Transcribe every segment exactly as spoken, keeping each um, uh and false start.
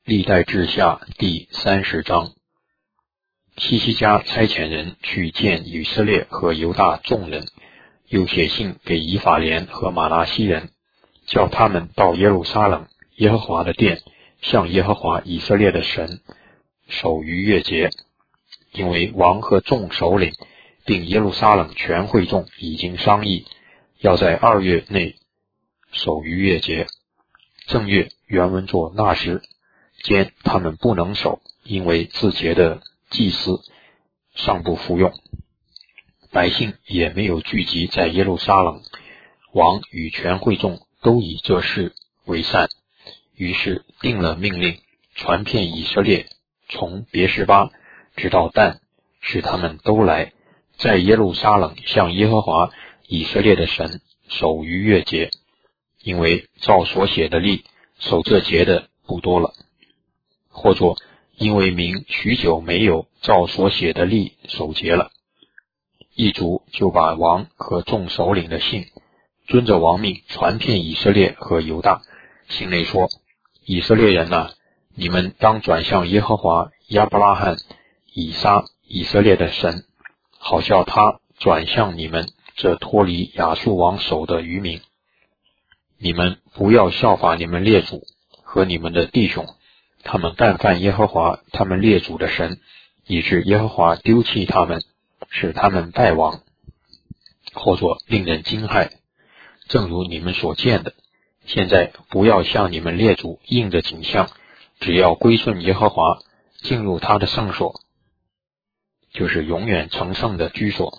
历代志下第三十章。希西家差遣人去见以色列和犹大众人，又写信给以法莲和玛拿西人，叫他们到耶路撒冷耶和华的殿，向耶和华以色列的神守逾越节，因为王和众首领并耶路撒冷全会众已经商议，要在二月内守逾越节。正月原文作那时间，他们不能守，因为自节的祭司尚不服用，百姓也没有聚集在耶路撒冷，王与全会众都以这事为善，于是定了命令，传遍以色列，从别是巴直到但，使他们都来，在耶路撒冷向耶和华以色列的神守逾越节，因为照所写的例，守这节的不多了。或作因为民许久没有照所写的例守节了。一族就把王和众首领的信遵着王命传遍以色列和犹大，信内说：以色列人啊，你们当转向耶和华亚伯拉罕、以撒、以色列的神，好叫他转向你们这脱离亚述王手的余民。你们不要效法你们列祖和你们的弟兄，他们干犯耶和华他们列祖的神，以致耶和华丢弃他们，使他们败亡，或作令人惊骇。正如你们所见的，现在不要像你们列祖应着景象，只要归顺耶和华，进入他的圣所，就是永远成圣的居所，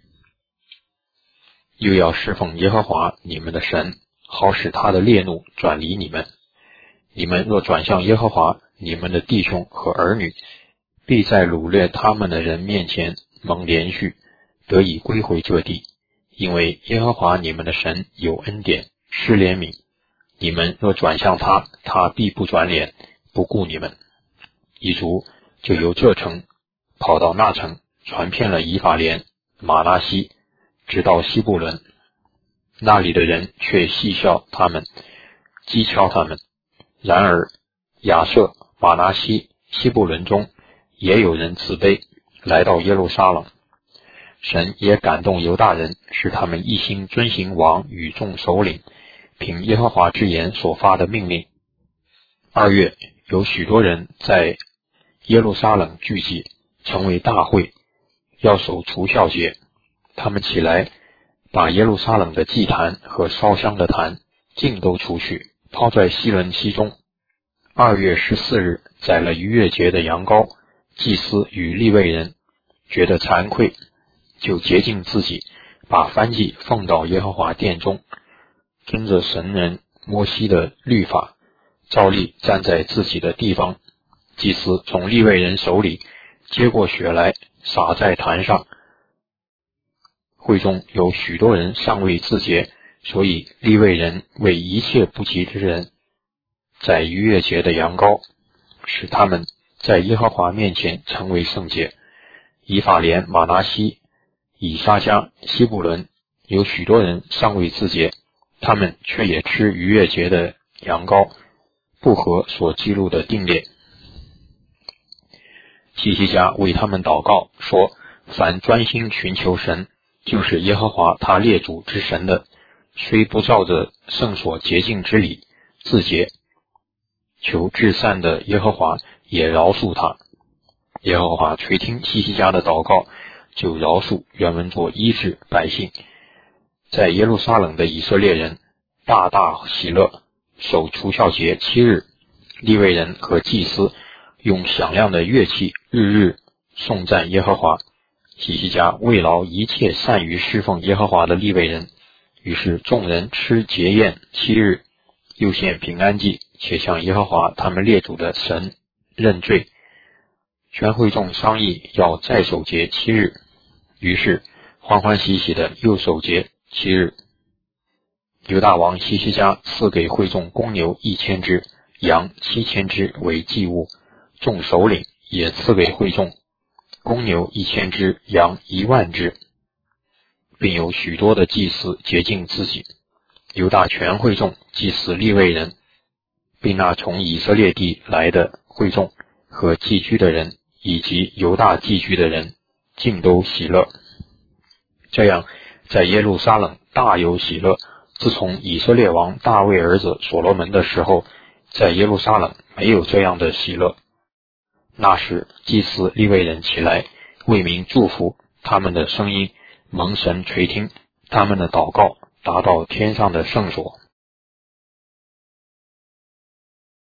又要侍奉耶和华你们的神，好使他的烈怒转离你们。你们若转向耶和华你们的弟兄和儿女，必在掳掠他们的人面前蒙连续，得以归回这地，因为耶和华你们的神有恩典，施怜悯。你们若转向他，他必不转脸，不顾你们。一族就由这城跑到那城，传遍了以法莲、玛拿西，直到西布伦。那里的人却戏笑他们，讥诮他们。然而亚舍、玛拿西、西布伦中也有人自卑，来到耶路撒冷。神也感动犹大人，使他们一心遵行王与众首领凭耶和华之言所发的命令。二月有许多人在耶路撒冷聚集，成为大会，要守除酵节。他们起来，把耶路撒冷的祭坛和烧香的坛尽都除去，抛在西伦溪中。二月十四日宰了逾越节的羊羔，祭司与利未人觉得惭愧，就洁净自己，把燔祭奉到耶和华殿中，遵着神人摩西的律法，照例站在自己的地方。祭司从利未人手里接过血来，洒在坛上。会中有许多人尚未自洁，所以利未人为一切不洁之人宰逾越节的羊羔，使他们在耶和华面前成为圣洁。以法莲、玛拿西、以撒迦、西布伦有许多人尚未自洁，他们却也吃逾越节的羊羔，不合所记录的定例。希西家为他们祷告说：凡专心寻求神，就是耶和华他列祖之神的，虽不照着圣所洁净之礼自洁，求至善的耶和华也饶恕他。耶和华垂听希西家的祷告，就饶恕原文作医治百姓。在耶路撒冷的以色列人大大喜乐，守除酵节七日。利未人和祭司用响亮的乐器日日颂赞耶和华。希西家慰劳一切善于侍奉耶和华的利未人，于是众人吃节宴七日，又献平安祭，且向耶和华他们列祖的神认罪。全会众商议要再守节七日，于是欢欢喜喜的又守节七日。犹大王希西家赐给会众公牛一千只，羊七千只为祭物，众首领也赐给会众公牛一千只，羊一万只，并有许多的祭司洁净自己。犹大全会众祭司利未人并那从以色列地来的会众和寄居的人以及犹大寄居的人尽都喜乐。这样在耶路撒冷大有喜乐。自从以色列王大卫儿子所罗门的时候，在耶路撒冷没有这样的喜乐。那时祭司利未人起来为民祝福，他们的声音蒙神垂听，他们的祷告达到天上的圣所。